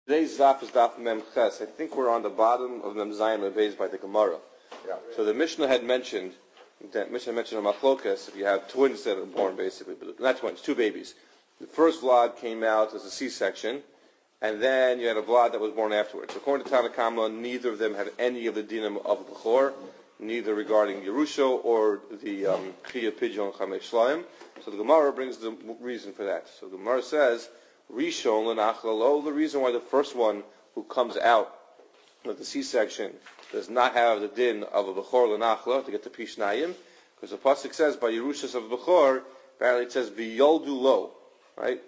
Today's Zaf is Daf Mem Ches. I think we're on the bottom of Mem Zayin Mevez by the Gemara. Yeah. So the Mishnah had mentioned a machlokas if you have twins that are born, basically, but not twins, two babies. The first Vlad came out as a C-section, and then you had a Vlad that was born afterwards. According to Tanna Kamma, neither of them had any of the dinim of Bechor, neither regarding Yerusha or the Kriya Pidyon Chamesh Shlayim. So the Gemara brings the reason for that. So the Gemara says, Rishon l'nachlalo, the reason why the first one who comes out of the C-section does not have the din of a Bechor l'nachla to get the Pishnayim, because the pasuk says by Yerushas of Bechor, apparently it says v'yoldu lo, right?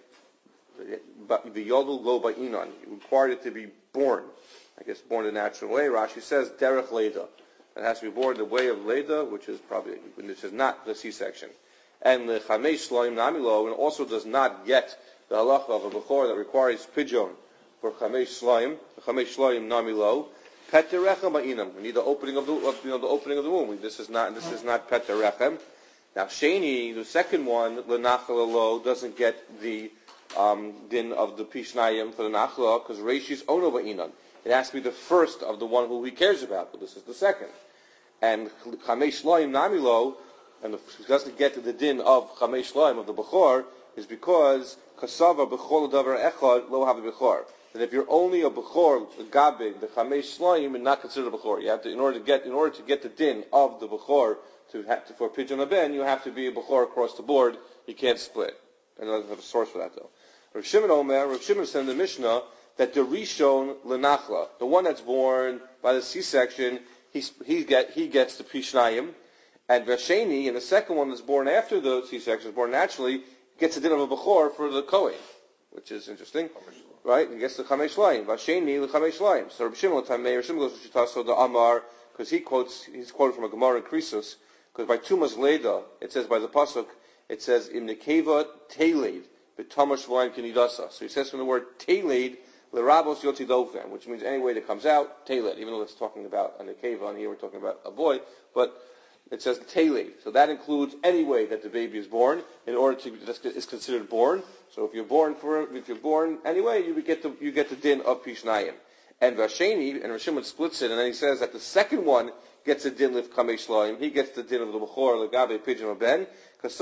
V'yoldu lo ba'inan. You required it to be born. I guess born the natural way. Rashi says derech leda. It has to be born the way of leda, which is not the C-section. And the chamesh shloim namilo, and also does not get the halacha of a bechor that requires pidyon for chamesh shloim namilo. Pet terechem ba'inam. We need the opening of the opening of the womb. This is not pet terechem. Now sheni, the second one, lenachla lo, doesn't get the din of the pishnayim for the nachla because reishis ono ba'inam. It has to be the first of the one who he cares about, but this is the second. And chamesh shloim namilo, and it doesn't get to the din of chamesh shloim of the bechor, is because kasava bechor davar echad lo have a bechor. That if you're only a bechor gabig the chamesh shloim and not considered a bechor, you have to in order to get the din of the bechor for pidyon haben, you have to be a bechor across the board. You can't split. And I don't have a source for that though. Rav Shimon said in the Mishnah that the rishon lenachla, the one that's born by the C-section, he gets the pishnayim, and Vasheni, and the second one that's born after the C-section is born naturally, gets a din of a bechor for the kohen, which is interesting, right? He gets the chamesh shlayim. Vasheni the chamesh shlayim. So Rav Shimon goes to Shitaso the Amar because he's quoted from a Gemara in Krisus, because by Tumas Leda it says by the pasuk it says in Nekeva Teled b'Tamash Shlayim Kinidasa. So he says from the word Teled l'Rabos Yotzi Dofen, which means any way that comes out Teled. Even though it's talking about a Nekeva, and here we're talking about a boy, but it says Teled. So that includes any way that the baby is born. In order to is considered born. So if you're born anyway, you get the din of Pishnayim. And Vasheni, and Rishimon splits it, and then he says that the second one gets a din of Kamesh Shloim. He gets the din of the Bechor, Legabe Pidyon Ben, because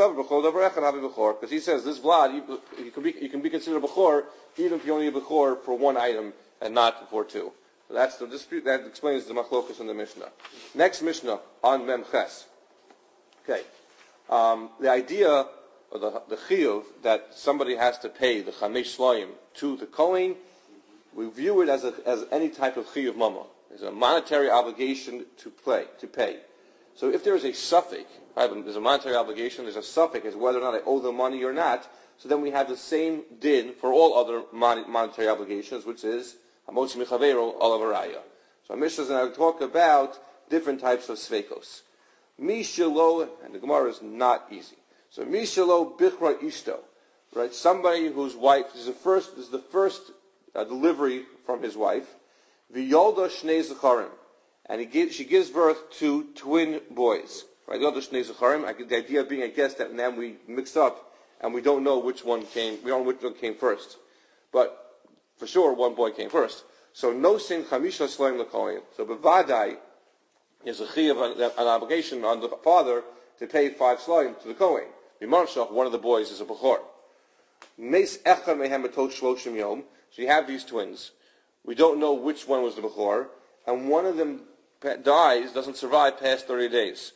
he says this Vlad, you can be considered a Bechor even if you're only a Bechor for one item and not for two. So that's the dispute. That explains the machlokus in the Mishnah. Next Mishnah on Mem Ches. Okay, the idea or the chiyuv that somebody has to pay the chamesh shloim to the kohen, we view it as any type of chiyuv mama. There's a monetary obligation to pay. So if there is a suffix, right, there's a monetary obligation. There's a suffix as whether or not I owe the money or not. So then we have the same din for all other monetary obligations, which is hamotzi michavero olavaraya. So our Mishnah is going to talk about different types of sveikos. Mishalo, and the Gemara is not easy. So Mishalo bichra ishto, right? Somebody whose wife is the first delivery from his wife. V'yolda shnei zecharim, and she gives birth to twin boys. Right? Yolda shnei zecharim. The idea being, I guess, that now we mix up and we don't know which one came. We don't know which one came first, but for sure one boy came first. So no sin chamisha shloim l'kohen. So bevadai is a chiyuv, an obligation on the father to pay 5 shloim to the kohen. B'marshach, one of the boys is a bechor. Meis echad mehem betot shloshim yom. So you have these twins. We don't know which one was the bechor, and one of them dies, doesn't survive past 30 days.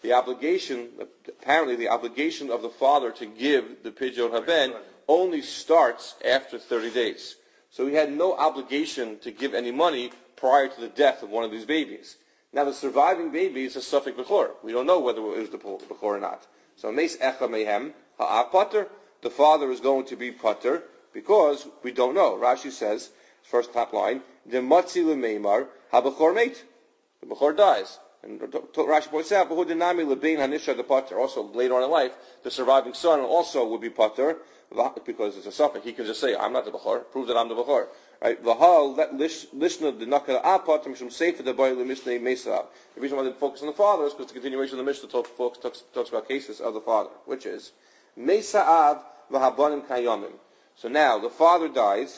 Apparently the obligation of the father to give the pidyon haben only starts after 30 days. So he had no obligation to give any money prior to the death of one of these babies. Now the surviving baby is a suffix bechor. We don't know whether it was the bechor or not. So meis echa mehem ha'av pater, the father is going to be pater because we don't know. Rashi says, first top line, the matzi lemeimar ha'bechor meit. The bechor dies. And Rashi points out, b'hu lebein hanisha the pater. Also, later on in life, the surviving son also would be pater because it's a suffix. He can just say, I'm not the bechor. Prove that I'm the bechor. Right? V'hal lishna the nakal apatim shum sefer the boy lemisnei mesav. The reason why they focus on the father is because the continuation of the Mishnah talks about cases of the father, which is mesav v'habanim kayamim. So now the father dies,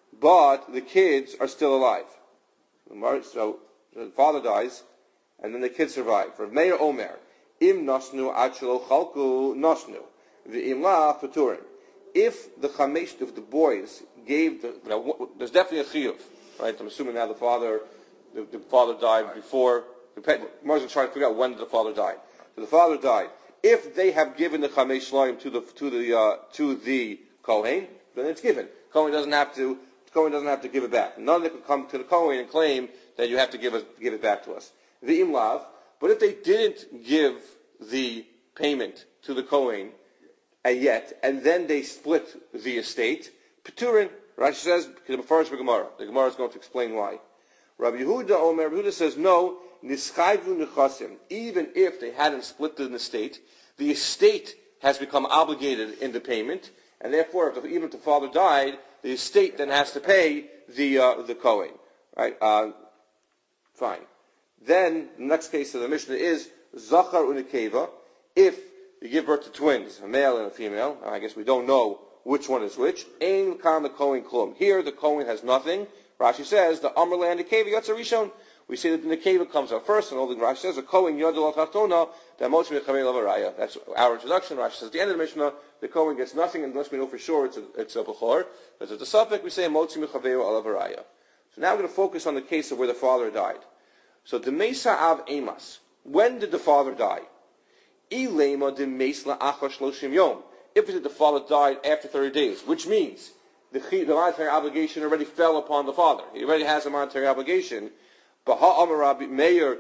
but the kids are still alive. So the father dies, and then the kids survive. For Meir Omer, im nasnu achlo chalku nasnu, v'im la paturin. If the boys gave there's definitely a chiyuv, right? I'm assuming now the father died before. Mar's trying to figure out when the father died. So the father died. If they have given the chamesh shloim to the kohen, then it's given. Kohen doesn't have to give it back. None of them can come to the kohen and claim that you have to give it back to us. The imlav. But if they didn't give the payment to the kohen yet, and then they split the estate, Peturin, Rashi says, the Gemara is going to explain why. Rabbi Yehuda says, no, nischayvu nechasim. Even if they hadn't split the estate has become obligated in the payment, and therefore, even if the father died, the estate then has to pay the kohen. Right? Fine. Then, the next case of the Mishnah is Zachar unikeva. If you give birth to twins, a male and a female, I guess we don't know which one is which. Ein kan the kohen klum. Here, the kohen has nothing. Rashi says, the Amr and the Nekeva Yotzer Rishon. We say that the Nekeva comes out first, and all the Rashi says, the Kohen Yodel Al-Tachtona, the Motzim Yechavei Lavaraya. That's our introduction. Rashi says, at the end of the Mishnah, the Kohen gets nothing unless we know for sure it's a Bechor. But at the suffix, we say, Motzim Yechavei Lavaraya. So now we're going to focus on the case of where the father died. So, the Mesa Av Emas. When did the father die? Ilema de Mesla Achar Shloshim Yom. If the father died after 30 days, which means the monetary obligation already fell upon the father. He already has a monetary obligation. So why would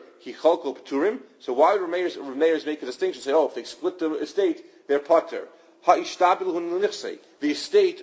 Rameir make a distinction? Say, if they split the estate, they're pater. The estate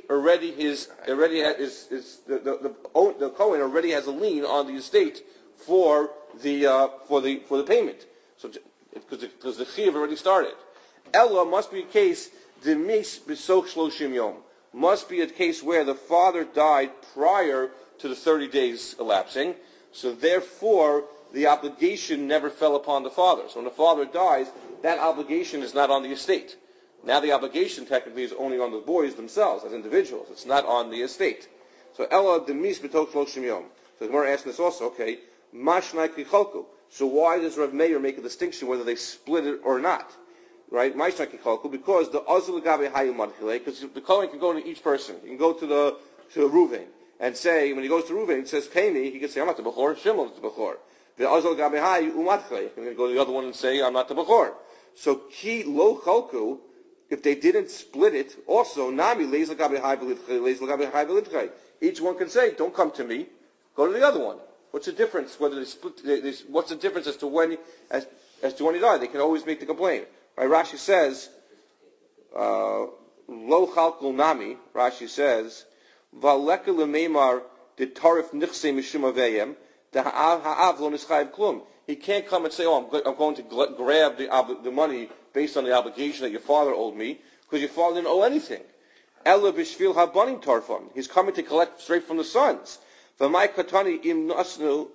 the Kohen already has a lien on the estate for the payment. So because the chiyuv already started. Ella must be a case demis b'soch shloshim yom. Must be a case where the father died prior to the 30 days elapsing, so therefore the obligation never fell upon the father. So when the father dies, that obligation is not on the estate. Now the obligation technically is only on the boys themselves as individuals. It's not on the estate. So Ella demis b'soch shloshim yom. So the Gemara asks this also, okay, mashnai kicholku. So why does Rav Meir make a distinction whether they split it or not? Right? Because the Azul Gabe Hayumadchile, because the Kohen can go to each person. He can go to Reuven and say, when he goes to Reuven and says, pay me, he can say, I'm not the Bechor, Shimon is the Bechor. The Azul Gabe Hayumadchile. He can go to the other one and say, I'm not the Bechor. So Ki Lo Chalku, if they didn't split it, also, Nami Leis Gabe Hayumadchile. Each one can say, don't come to me, go to the other one. What's the difference? Whether they split, what's the difference as to when he died? They can always make the complaint. Right? Rashi says, Lo Chalkul Nami. Rashi says, Valeka lemeimar de tarif nichse mishum avayim de ha'av lo nischayev klum. He can't come and say, I'm going to grab the money based on the obligation that your father owed me, because your father didn't owe anything. Ela b'shvil habanim tarfam. He's coming to collect straight from the sons. V'may katani im nasnu.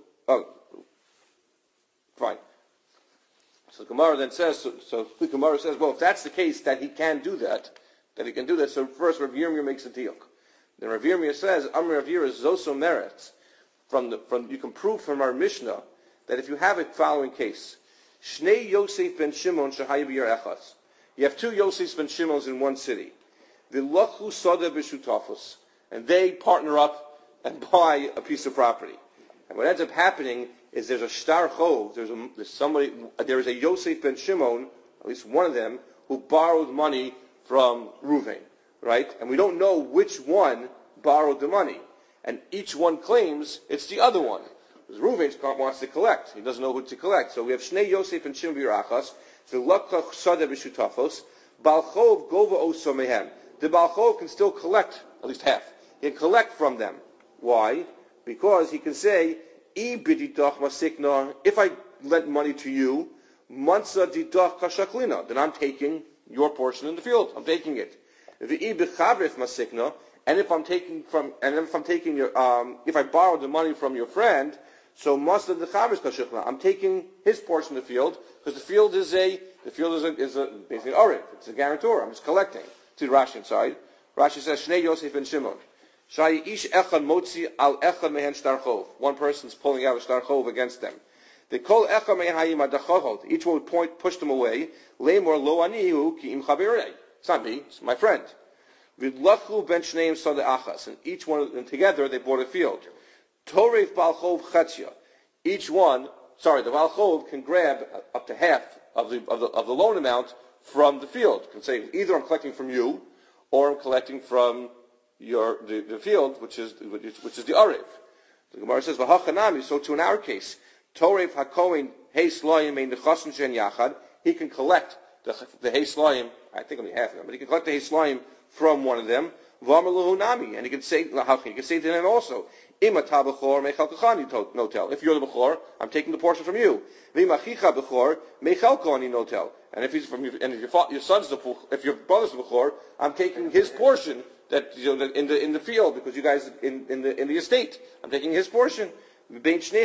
Fine. So the Gemara then says, so the Gemara says, well, if that's the case, that he can do that, so first Rav Yirmiyah makes a deal. Then Rav Yirmiyah says, Amr Rav Yirmiyah is zoso merits. You can prove from our Mishnah that if you have a following case, Shnei Yosef ben Shimon shahaya b'yer echas. You have two Yosef ben Shimons in one city. V'lochu soda b'shutafos. And they partner up and buy a piece of property. And what ends up happening is there's a shtar chov, there is a Yosef ben Shimon, at least one of them, who borrowed money from Reuven, right? And we don't know which one borrowed the money. And each one claims it's the other one. Because Reuven wants to collect. He doesn't know who to collect. So we have Shnei Yosef and Shimon b'Yirachas, v'lakach sada b'shutafos, Baal Chov gova oso mehem. The Baal Chov can still collect, at least half. He can collect from them. Why? Because he can say, if I lent money to you, then I'm taking your portion in the field. I'm taking it. And if I'm taking if I borrowed the money from your friend, so I'm taking his portion of the field, because the field is basically orin. It's a guarantor. I'm just collecting. To the Rashi side. Rashi says, Shnei Yosef ben Shimon. Shai ish echad motzi al echad mehen shtarchov. One person's pulling out a shtarchov against them. They call echad mehen hayim adachachot. Each one would push them away. Leimor lo anihu ki im chaverei. It's not me, it's my friend. Vidlachu ben shneim sada achas. And each one of them together, they bought a field. Toref balchov chatzia. Each one, the balchov can grab up to half of the loan amount from the field. You can say, either I'm collecting from you, or I'm collecting from the field, which is the arev. The Gemara says, "V'hachanami." So too in our case, Torev hakohen heis loyim ein nechasim shen yachad. He can collect the heis loyim. I think only half of them, but he can collect the heis loyim from one of them. V'amaluhu nami, and he can say to them also, "Ima ta bechor mechalkachani notel." If you're the bechor, I'm taking the portion from you. V'machicha bechor mechalkachani notel. And if your son's if your brother's the bechor, I'm taking his portion. That in the field, because you guys in the estate, I'm taking his portion. And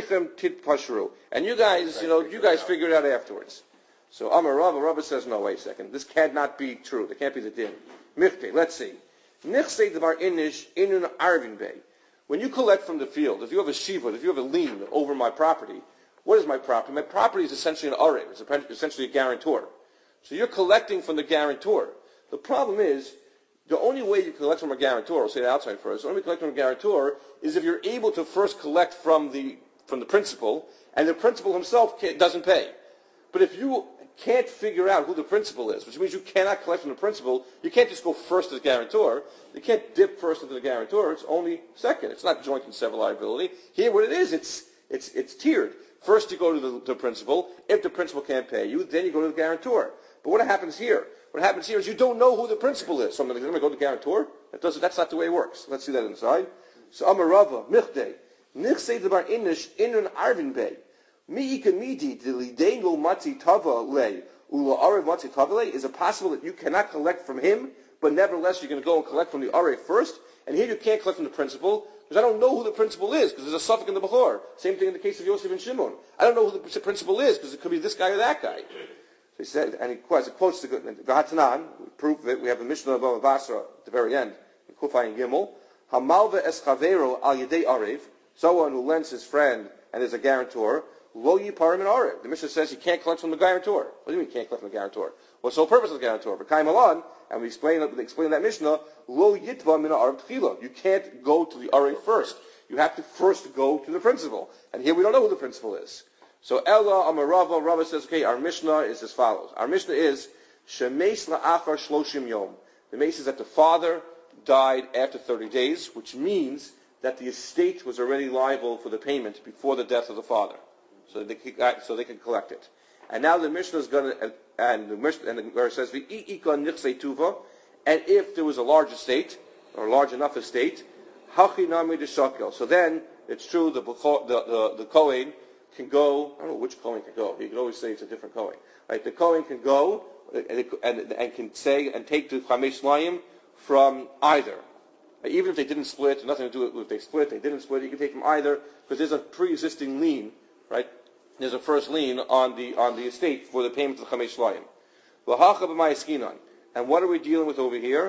you guys figure it out afterwards. So Amar Rava says, no, wait a second, this cannot be true. That can't be the din. Michte, let's see. Nichse devar inish inun arvin bay. When you collect from the field, if you have a shiva, if you have a lien over my property, what is my property? My property is essentially an arev. It's essentially a guarantor. So you're collecting from the guarantor. The problem is, the only way you collect from a guarantor, I'll say it outside first, the only way you collect from a guarantor is if you're able to first collect from the principal, and the principal himself doesn't pay. But if you can't figure out who the principal is, which means you cannot collect from the principal, you can't just go first as guarantor. You can't dip first into the guarantor. It's only second. It's not joint and several liability. Here, what it is, it's tiered. First you go to the principal. If the principal can't pay you, then you go to the guarantor. But what happens here? What happens here is you don't know who the principal is. So I'm going to go to the guarantor? That's not the way it works. Let's see that inside. So Amarava, Michde, Nichse debar inish inun arvin bay. Mi'ika midi dilideinu matzi tava le ula arev matzi tava le. Is it possible that you cannot collect from him, but nevertheless you're going to go and collect from the arev first? And here you can't collect from the principal, because I don't know who the principal is, because there's a suffix in the Bechor. Same thing in the case of Yosef and Shimon. I don't know who the principal is, because it could be this guy or that guy. So he said, and he quotes the Hatanan, proof it. We have a Mishnah of Bava Basra at the very end, Kufay and Gimel. Hamalva eschavero al yedei arev, someone who lends his friend and is a guarantor, lo yiparim and arev. The Mishnah says he can't collect from the guarantor. What do you mean can't collect from the guarantor? What's the whole purpose of the guarantor? But Kaim Alan, and we explain that Mishnah, lo yitva min arev tchila. You can't go to the arev first. You have to first go to the principal. And here we don't know who the principal is. So Ella Amarava, Rava says, okay, our Mishnah is as follows. Our Mishnah is, Shemeis la'achar shloshim yom. The Meis is that the father died after 30 days, which means that the estate was already liable for the payment before the death of the father. So they can collect it. And now the Mishnah is going to, and the verse says, V'i'ika nichse tuva, and if there was a large estate, or a large enough estate, hachi nami deshakel. So then, it's true, the Kohen can go, I don't know which Kohen can go. You can always say it's a different Kohen. Right? The Kohen can go and can say and take the Chamesh Layim from either. Even if they didn't split, nothing to do with if they split, they didn't split, you can take from either, because there's a pre-existing lien, right? There's a first lien on the estate for the payment of the Chamesh Layim. And what are we dealing with over here?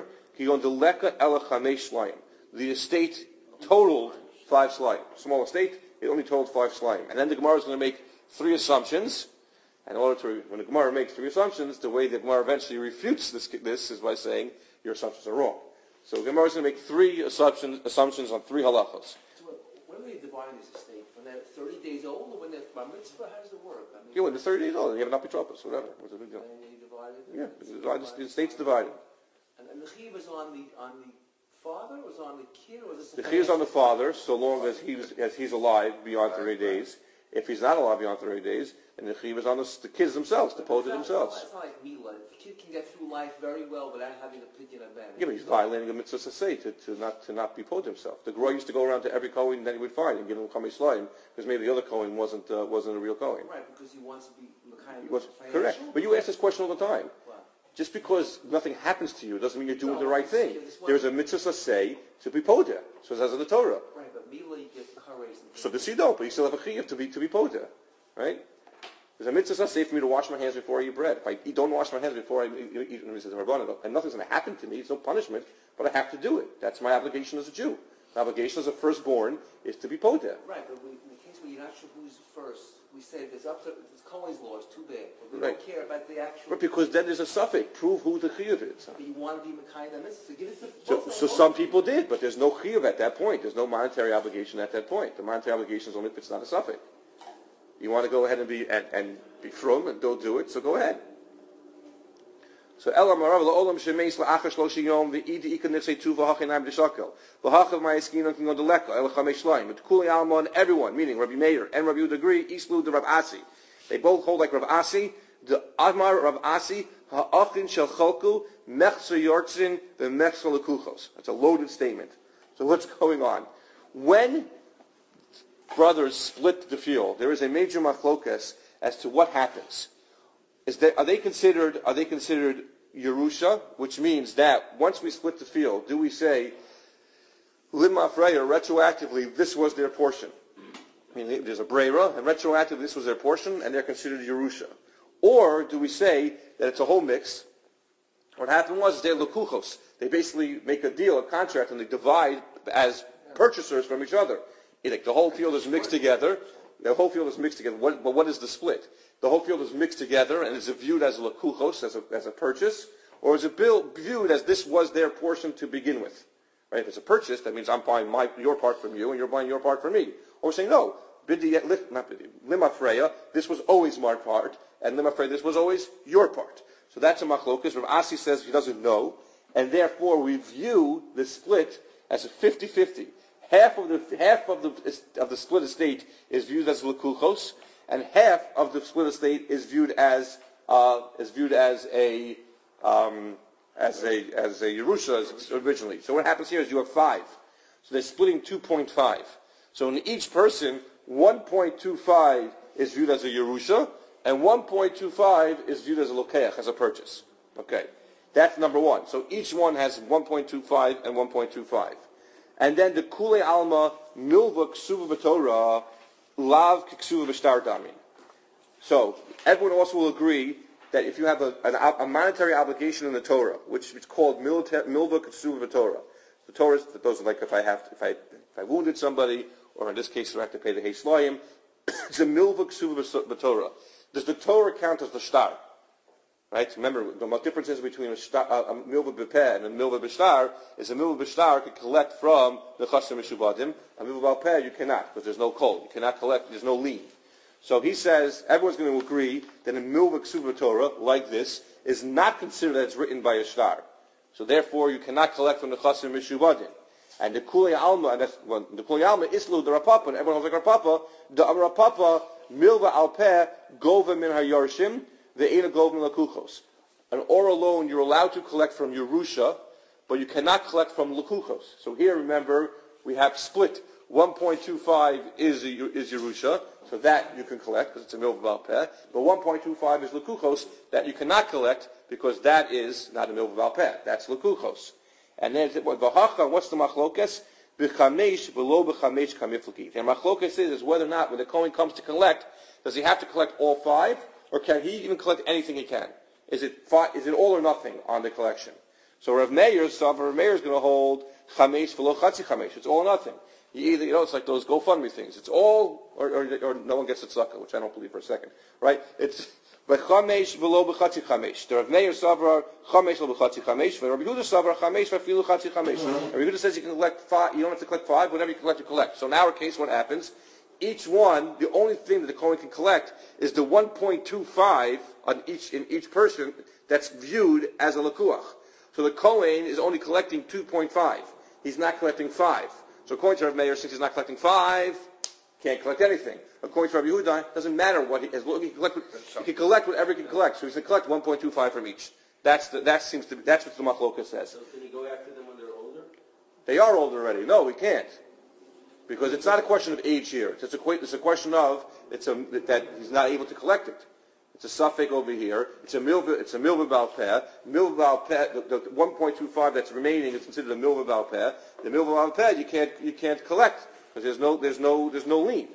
The estate totaled 5 slayim. Small estate, it only totaled 5 slayim. And then the Gemara is going to make 3 assumptions. And when the Gemara makes 3 assumptions, the way the Gemara eventually refutes this is by saying your assumptions are wrong. So the Gemara is going to make 3 assumptions on 3 halachos. So when are they dividing this estate? When they're 30 days old, or when they're bar mitzvah? How does it work? I mean, When they're 30 days old, you have an apitropos, whatever. What's the big deal? And they divide it? Yeah, the estate's divided. And the chiv is on the father, or is it on the kid, or is it? The chiv is on the father, so long as he's alive beyond 30 days. If he's not alive beyond 30 days, then the chiv is on the kids themselves, to pose it themselves. It's not like Mila. The kid can get through life very well without having to pick an event. Yeah, but he's violating a mitzvah saseh to not be posed himself. The Groy used to go around to every Kohen that he would find and give him Chamesh Layim, because maybe the other Kohen wasn't a real Kohen. Right, because he wants to be kind of financial. Correct. But you ask this question all the time. Wow. Just because nothing happens to you doesn't mean you're doing the right thing. There's a mitzvah saseh to be poda. So it says in the Torah. Right, but Mila, you get kares. So this you don't, but you still have a chiyuv to be poda. Right? There's a mitzvah saseh for me to wash my hands before I eat bread. If I don't wash my hands before I eat, and nothing's going to happen to me, it's no punishment, but I have to do it. That's my obligation as a Jew. The obligation as a firstborn is to be poter. Right, but in the case where you're not sure who's first, we say it's Cohen's law is too big. But we Right. don't care about the actual... But because then there's a suffix. Prove who the chiyuv is. But you want to be Mekai on this, so give us the... So some people did, but there's no chiyuv at that point. There's no monetary obligation at that point. The monetary obligation is only if it's not a suffix. You want to go ahead and be frum and don't do it, so go ahead. So Elam Marav La'olam Shemeis La'achar Shloshi Yom V'idi Ika Nifsei Tu V'hachinayim D'Shakel V'hachav Ma'yeskin Can go to Leka El Chamesh Shloim But Kuli Alma and everyone, meaning Rabbi Meir and Rabbi Yehuda agree, Islu the Rav Asi. They both hold like Rav Asi. The Amar Rav Asi Ha'achin Shel Cholku Mechzer Yortzin V'Mechzer Lekuchos. That's a loaded statement. So what's going on? When brothers split the field, there is a major machlokas as to what happens. Are they considered Yerusha, which means that once we split the field, do we say Limma Freya retroactively this was their portion? I mean, there's a Breira, and retroactively this was their portion, and they're considered Yerusha. Or do we say that it's a whole mix? What happened was they're Lekuchos. They basically make a deal, a contract, and they divide as purchasers from each other. The whole field is mixed together. The whole field is mixed together. But what is the split? The whole field is mixed together, and is it viewed as a lekuchos, as a purchase, or is it viewed as this was their portion to begin with? Right? If it's a purchase, that means I'm buying your part from you, and you're buying your part from me. Or we're saying, no, Lima Freya, this was always my part, and Lima Freya, this was always your part. So that's a machlokas. Rav Asi says he doesn't know, and therefore we view the split as a 50-50. Half of the split estate is viewed as lekuchos, and half of the split estate is viewed as a Yerusha originally. So what happens here is you have 5. So they're splitting 2.5. So in each person, 1.25 is viewed as a Yerusha, and 1.25 is viewed as a lokeach, as a purchase. Okay, that's number one. So each one has 1.25 and 1.25. And then the Kule Alma Milva Ksuva B'Torah Lav Ksuva B'Shtar Damin. So everyone also will agree that if you have a monetary obligation in the Torah, which is called Milva Ksuva B'Torah, the Torah, those are like if I wounded somebody, or in this case I have to pay the Heislayim, it's a Milva Ksuva B'Torah. Does the Torah count as the Shtar? Right? Remember, the difference is between a milva b'peh and a milva b'shtar is a milva b'shtar can collect from the chasim mishubadim. A milva b'peh you cannot, because there's no kol. You cannot collect, there's no lien. So he says, everyone's going to agree that a milva ksuva Torah, like this, is not considered that it's written by a shtar. So therefore, you cannot collect from the chasim mishubadim. And the Kuli Alma, and that's, well, the Kuli Alma, Islu, the Rapapa, and everyone knows like Rapapa, the Rapapa, milva al-peh, gova min ha-yarshim, the Eina Govin Lakuchos. An or alone you're allowed to collect from Yerusha, but you cannot collect from Lakuchos. So here, remember, we have split. 1.25 is Yerusha, so that you can collect because it's a milva b'al-peh. But 1.25 is Lakuchos, that you cannot collect because that is not a milva b'al-peh. That's Lakuchos. And then v'hacha, what's the machlokes? B'chamesh v'lo b'chamesh kamiflaki. And machlokes is whether or not when the Kohen comes to collect, does he have to collect all 5? Or can he even collect anything he can? Is it all or nothing on the collection? So Rav Meir's going to hold chamesh v'lo chatzi chamesh. It's all or nothing. It's like those GoFundMe things. It's all or no one gets a tzedakah, which I don't believe for a second. Right? It's chamesh v'lo b'chatzi chamesh. The Rav Meir savra chamesh v'lo b'chatzi chamesh. Rabbi Yehuda savra chamesh v'afilu chatzi chamesh. Rabbi Yehuda says you can collect 5. You don't have to collect 5. Whatever you collect, you collect. So in our case, what happens? Each one, the only thing that the Kohen can collect is the 1.25 in each person that's viewed as a lekuach. So the Kohen is only collecting 2.5. He's not collecting 5. So according to Rav Meir, since he's not collecting 5, can't collect anything. According to Rabbi Yehuda, doesn't matter what he can collect whatever he can collect. So he's going to collect 1.25 from each. That's what the Machloka says. So can he go after them when they're older? They are older already. No, we can't. Because it's not a question of age here. It's a question of that he's not able to collect it. It's a suffix over here. It's a milva b'al-peh. Milva b'al-peh, the 1.25 that's remaining is considered a milva b'al-peh. The milva b'al-peh you can't collect because there's no lien.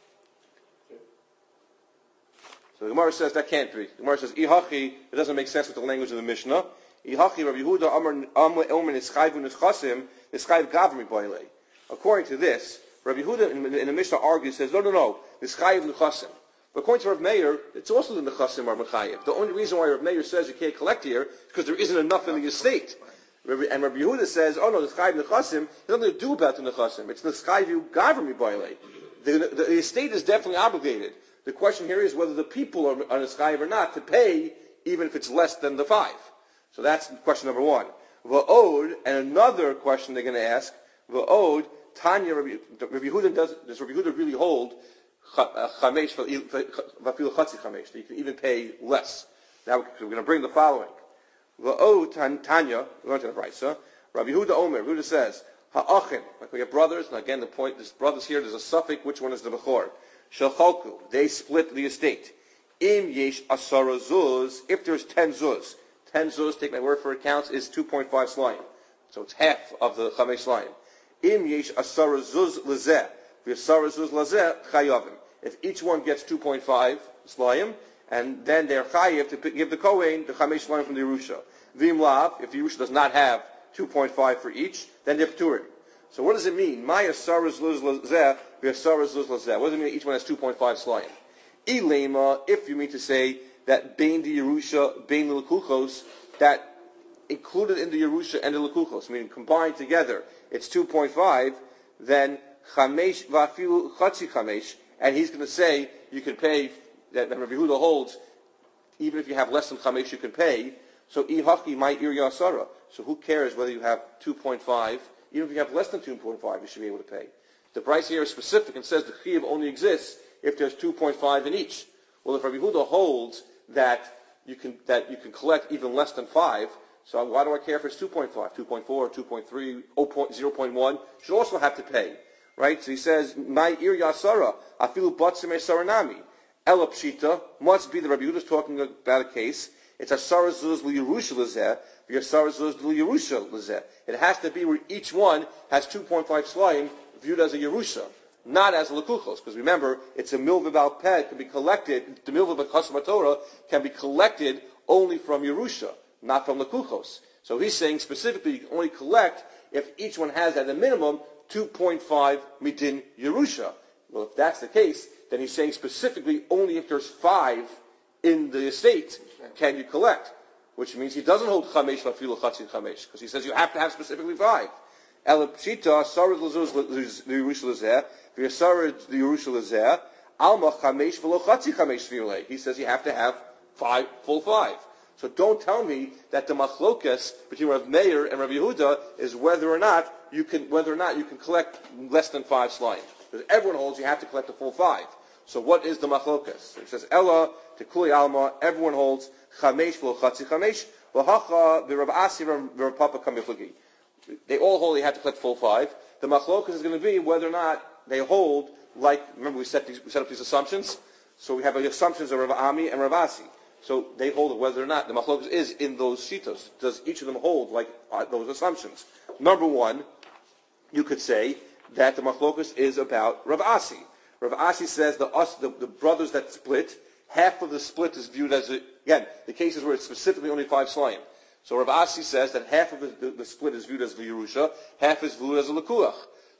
So the Gemara says that can't be. The Gemara says ihachi. It doesn't make sense with the language of the Mishnah. Ihachi Rabbi Yehuda amar omer nischayvu nischasim nischayv gavri boilei. According to this, Rabbi Yehuda in the Mishnah argues, says, no, this chayiv nechasim. But according to Rav Meir, it's also the nechasim are mechayiv. The only reason why Rav Meir says you can't collect here is because there isn't enough in the estate. And Rabbi Yehuda says, oh no, the chayiv nechasim, there's nothing to do about the nechasim. It's the chayiv you gavri baile. The estate is definitely obligated. The question here is whether the people are on the chayiv or not to pay, even if it's less than the 5. So that's question number 1. Va'od, and another question they're going to ask, Va'od, Tanya, Rabbi Yehuda does Rabbi Yehuda really hold chamesh vafilu chatzi chamesh? You can even pay less. Now we're going to bring the following. Va'od Tanya, we're going to the Brisa. Rabbi Yehuda Omer, Yehuda says, ha'achin, like we have brothers, and again the point, there's brothers here, there's a suffix, which one is the bechor? Shalchalku, they split the estate. Im yesh asara zuz, if there's 10 zuz. 10 zuz, take my word for it, counts, is 2.5 slayim. So it's half of the chamesh slayim. Im yesh asara zuz lezeh, v'asara zuz lezeh chayavim. If each one gets 2.5 slayim, and then they're chayiv to give the kohen the chamesh slayim from the Yerusha. V'im lav, if the Yerusha does not have 2.5 for each, then they're pturim. So what does it mean? My asara zuz lezeh, v'asara zuz lezeh. What does it mean that each one has 2.5 slayim? Ilema, if you mean to say that bein the Yerusha, bein the Lekuchos, that included in the Yerusha and the Lekuchos, meaning combined together, it's 2.5, then chamesh vafilu chatzi chamesh, and he's going to say you can pay, that Rabbi Yehuda holds, even if you have less than chamesh you can pay, so ihaki my ir yasara. So who cares whether you have 2.5, even if you have less than 2.5 you should be able to pay. The price here is specific and says the chiyuv only exists if there's 2.5 in each. Well, if Rabbi Yehuda holds that you can collect even less than 5, so why do I care if it's 2.5, 2.4, 2.3, 0.1? Should also have to pay, right? So he says, "My ir yasara afilu batzim saranami." Ela pshita must be the Rabbi Yehuda is talking about a case. It's asara zuz liyerusha lezeh, v'asara zuz liyerusha lezeh. It has to be where each one has 2.5 slayim viewed as a Yerusha, not as a Lekuchos, because remember, it's a milva bal peh, can be collected, the milva b'chasam Torah can be collected only from Yerusha, not from Lekuchos. So he's saying specifically you can only collect if each one has at a minimum 2.5 midin Yerusha. Well, if that's the case, then he's saying specifically only if there's 5 in the estate can you collect, which means he doesn't hold chamesh vafilu chatzi chamesh, because he says you have to have specifically 5. El pshita sarid l'zuz l'Yerusha l'zeh, v'yasarid l'Yerusha l'zeh, alma chamesh v'lo chatzi chamesh v'yolei. He says you have to have 5, full 5. So don't tell me that the machlokas between Rav Meir and Rav Yehuda is whether or not you can collect less than 5 slayim. Because everyone holds you have to collect the full 5. So what is the machlokas? It says Ella to Kuli Alma. Everyone holds chamesh v'lo chatzi chamesh v'hacha v'Rav Asi v'Rav Papa kamiflagi. They all hold they have to collect full 5. The machlokas is going to be whether or not they hold, like, remember we set up these assumptions? So we have the assumptions of Rav Ami and Rav Asi. So they hold whether or not the machlokas is in those shitos. Does each of them hold like those assumptions? Number 1, you could say that the machlokas is about Rav Asi. Rav Asi says the brothers that split, half of the split is viewed as, again, the cases where it's specifically only 5 slayim. So Rav Asi says that half of the split is viewed as the Yerusha, half is viewed as a Lekuach.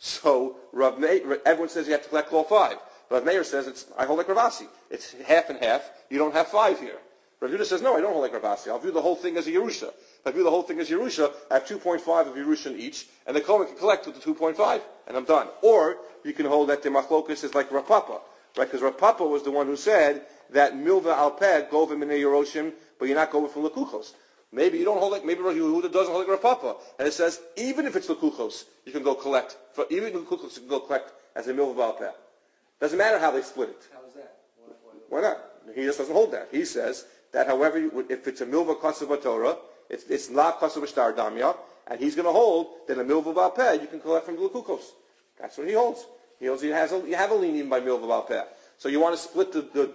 So everyone says you have to collect all 5. Rav Meir says I hold like Rav Asi. It's half and half. You don't have 5 here. Rav Yehuda says no, I don't hold like Rav Asi. I'll view the whole thing as a Yerusha. If I view the whole thing as Yerusha, I have 2.5 of Yerusha in each, and the Kohen can collect with the 2.5, and I'm done. Or you can hold that the machlokas is like Rav Papa, right? Because Rav Papa was the one who said that milva al peh govim in Yeroshim, but you're not going from Lekuchos. Maybe you don't hold like, maybe Rav Yehuda doesn't hold like Rav Papa. And it says, even if it's Lekuchos, you can go collect, even Lekuchos you can go collect as a milva bal peh. Doesn't matter how they split it. How is that? Why not? He just doesn't hold that. He says that however, if it's a milva kasav Torah, it's not kasav shtar damya, and he's going to hold that a milva bal peh you can collect from the Lekuchos. That's what he holds. He holds you have a lenium by milva bal peh. So you want to split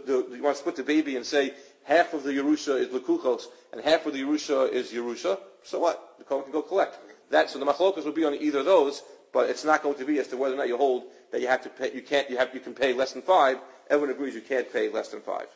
the baby and say half of the Yerusha is Lekuchos and half of the Yerusha is Yerusha. So what? The Kohen can go collect that. So the machlokas would be on either of those, but it's not going to be as to whether or not you hold that you have to pay. You can pay less than 5. Everyone agrees you can't pay less than 5.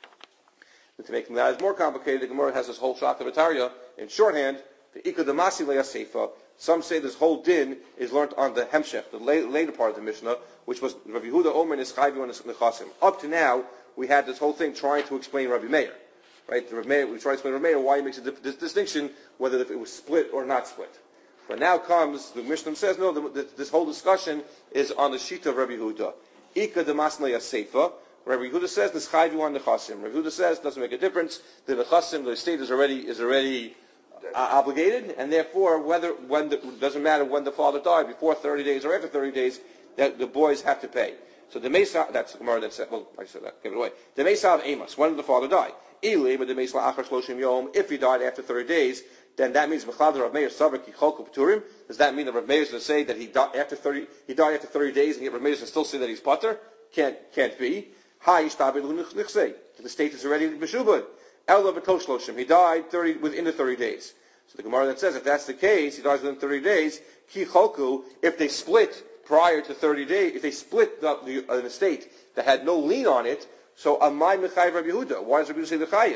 And to make matters more complicated, the Gemara has this whole shot of Ataria in shorthand. The ikad damasi le'aseifa Some say this whole din is learned on the Hemshech, the later part of the Mishnah, which was Rabbi Yehuda Omer Nischayvu and Nechasim. Up to now, we had this whole thing trying to explain Rabbi Meir. Right? We tried to explain Rabbi Meir why he makes this distinction, whether it was split or not split. But now comes, the Mishnah says, no, this whole discussion is on the sheet of Rabbi Yehuda. Ika de Masnei Seifa. Rabbi Yehuda says, Nischayvu on Nechasim. Rabbi Yehuda says, doesn't make a difference. The Nechasim, the estate is already obligated, and therefore, doesn't matter when the father died, before 30 days or after 30 days, that the boys have to pay. So the Mesa, that's the Gemara that said, well, I said that, give it away. The Mesa of Amos, when did the father die? If he died after 30 days, then that means does that mean that Rav Meir is going to say that he died after 30 days, and yet Rav Meir is going to still say that he's pater? Can't be. The state is already meshubad. He died within the 30 days. So the Gemara then says, if that's the case, he dies within 30 days, if they split prior to 30 days, if they split an estate that had no lien on it, so Amai Mechayiv Rabbi Yehuda. Why does Rabbi Yehuda say the Chayiv?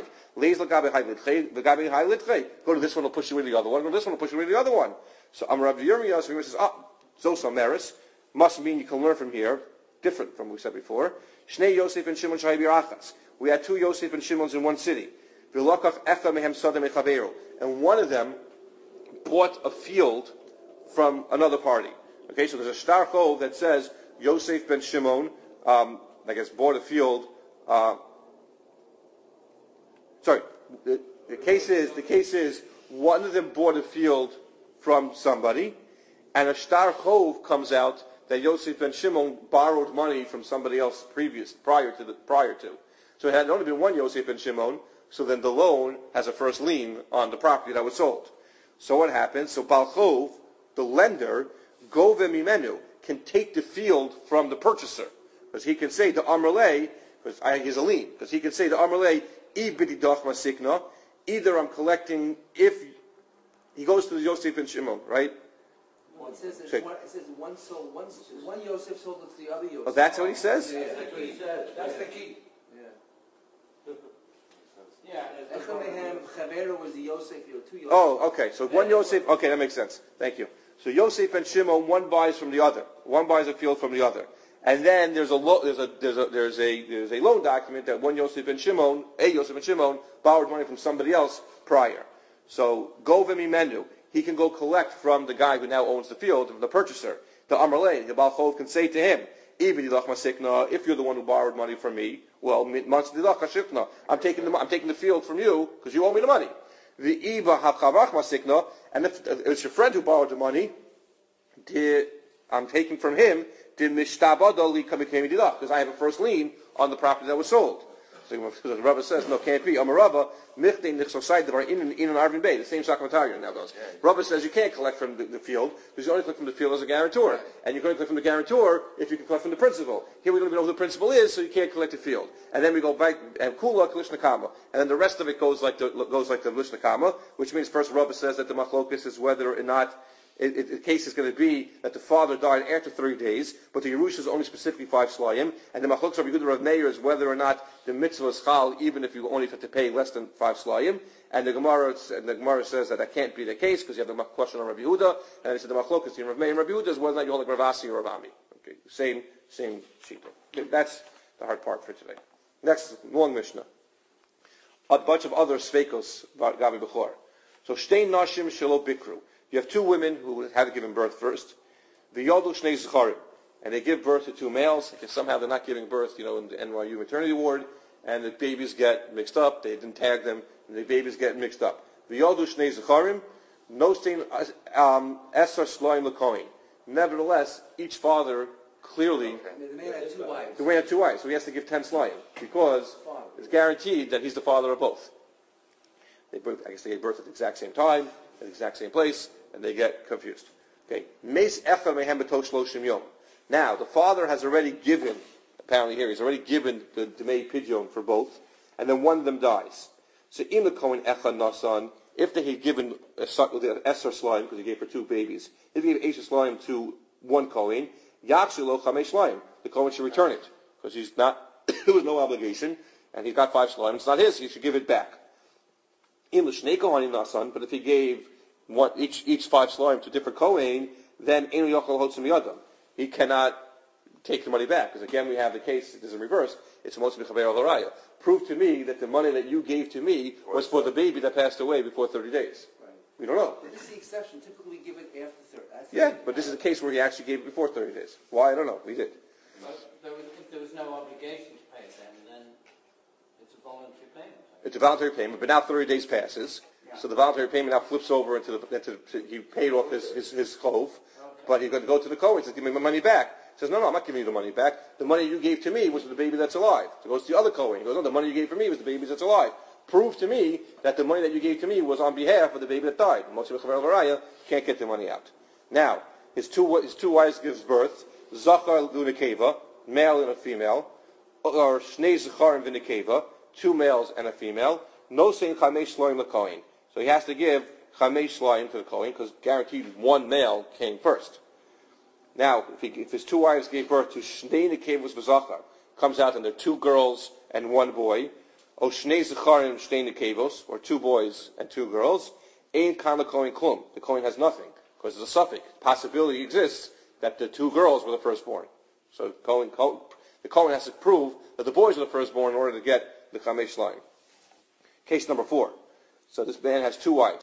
Go to this one, will push you into the other one. Go to this one, will push you into the other one. So Rabbi Yirmiyah says, Zosa Meris, must mean you can learn from here, different from what we said before. Shnei Yosef and Shimon Shai Birachas. We had two Yosef and Shimons in one city. And one of them bought a field from another party. Okay, so there's a Shtar Chov that says Yosef ben Shimon, bought a field. The case is one of them bought a field from somebody, and a Shtar Chov comes out that Yosef ben Shimon borrowed money from somebody else prior to. So it had only been one Yosef ben Shimon, so then the loan has a first lien on the property that was sold. So what happens? So Bal Chov, the lender, Gove Mimenu, can take the field from the purchaser. Because he can say to Amrleh, because he's a lien, because he can say to Amrleh, either I'm collecting, if he goes to the Yosef ben Shimon, right? Well, it says one Yosef sold it to the other Yosef. Oh, that's what he says? Yeah, that's what he said. That's the key. Was the Yosef, two Yosef. Oh, okay. So one Yosef. Okay, that makes sense. Thank you. So Yosef and Shimon, one buys from the other. One buys a field from the other, and then there's a loan document that one Yosef and Shimon, borrowed money from somebody else prior. So Gove Mimenu, he can go collect from the guy who now owns the field, from the purchaser. The Amrleh, the Bal Chov can say to him, if you're the one who borrowed money from me, well, I'm taking the field from you because you owe me the money. And if it's your friend who borrowed the money, I'm taking from him because I have a first lien on the property that was sold. So the Rabbi says, no, can't be. Amarabba, Michdein Nichsosai, Devar in an Arvin Bay, the same Sakmatarian now goes. Rabbi says you can't collect from the field, because you only collect from the field as a guarantor. And you can only collect from the guarantor if you can collect from the principal. Here we don't even know who the principal is, so you can't collect the field. And then we go back, and Kula, Kalishna and then the rest of it goes like the Lishna which means first Rabbi says that the Machlokas is whether or not the case is going to be that the father died after 3 days, but the Yerush is only specifically 5 slayim, and the Machlokes Rabbi Yehuda Rav Meir is whether or not the mitzvah is chal, even if you only have to pay less than 5 slayim. And the Gemara says that can't be the case because you have the question on Rabbi Yehuda, and it said the Machlokes between Rav Meir and Rabbi Yehuda is whether or not you hold like Rav Asi or Rav Ami. Okay, same sheet. Okay, that's the hard part for today. Next, long Mishnah. A bunch of other sveikos about Gabi Bechor. So shtein nashim shelo bikru. You have two women who had given birth first. The Yodu Shnei Zecharim, and they give birth to 2 males. Because somehow they're not giving birth, in the NYU maternity ward, and the babies get mixed up. They didn't tag them, and the babies get mixed up. The Yodu Shnei Zecharim, Nostin Esar Shloim Lekoin. Nevertheless, each father clearly. The man had 2 wives. The man had 2 wives, so he has to give 10 Shloim because it's guaranteed that he's the father of both. I guess they gave birth at the exact same time, at the exact same place, and they get confused. Okay. Now, the father has already given, apparently here, he's already given the Demei Pidyon for both, and then one of them dies. So in the Kohen Echad Nasan, if they had given the Esser Slime, because he gave her 2 babies, if he gave Esher Slime to one Kohen, Yachshilo Chamei Slime, the Kohen should return it, because there was no obligation, and he's got 5 Slime, it's not his, he should give it back. In the Shnei Kohanim Nasan, but if he gave each 5 slime to a different Kohen, then Einu Yochel Hotzim Yadam. He cannot take the money back. Because again, we have the case, this is in reverse, it's a Motzi B'Chaber Al Haraya. Prove to me that the money that you gave to me was for the baby that passed away before 30 days. Right. We don't know. This is the exception. Typically we give it after 30. Yeah, but this is a case where he actually gave it before 30 days. Why? I don't know. We did. But if there was no obligation to pay then it's a voluntary payment. It's a voluntary payment, but now 30 days passes, so the voluntary payment now flips over into he paid off his chov, but he's going to go to the Kohen. He says, give me my money back. He says, no, I'm not giving you the money back. The money you gave to me was for the baby that's alive. So he goes to the other Kohen. He goes, no, the money you gave for me was the baby that's alive. Prove to me that the money that you gave to me was on behalf of the baby that died. Motzi B'Chaber Al Haraya can't get the money out. Now, his two wives gives birth, Zachar Lunakeva, male and a female, or Shnei Zacharim V'Nekeva, 2 males and a female, no saying Chamesh Shloim LaKohen. So he has to give Chamesh Shloim to the Kohen, because guaranteed 1 male came first. Now, if his 2 wives gave birth to Shnei Nekevos V'Zachar, comes out and they're 2 girls and 1 boy, or Shnei Zacharim Shnei Nekevos, or 2 boys and 2 girls, Ein Kan LaKohen Klum. The Kohen has nothing, because there's a suffix. Possibility exists that the 2 girls were the firstborn. So the Kohen has to prove that the boys are the firstborn in order to get the Chamesh Shloim. Case number 4. So this man has 2 wives.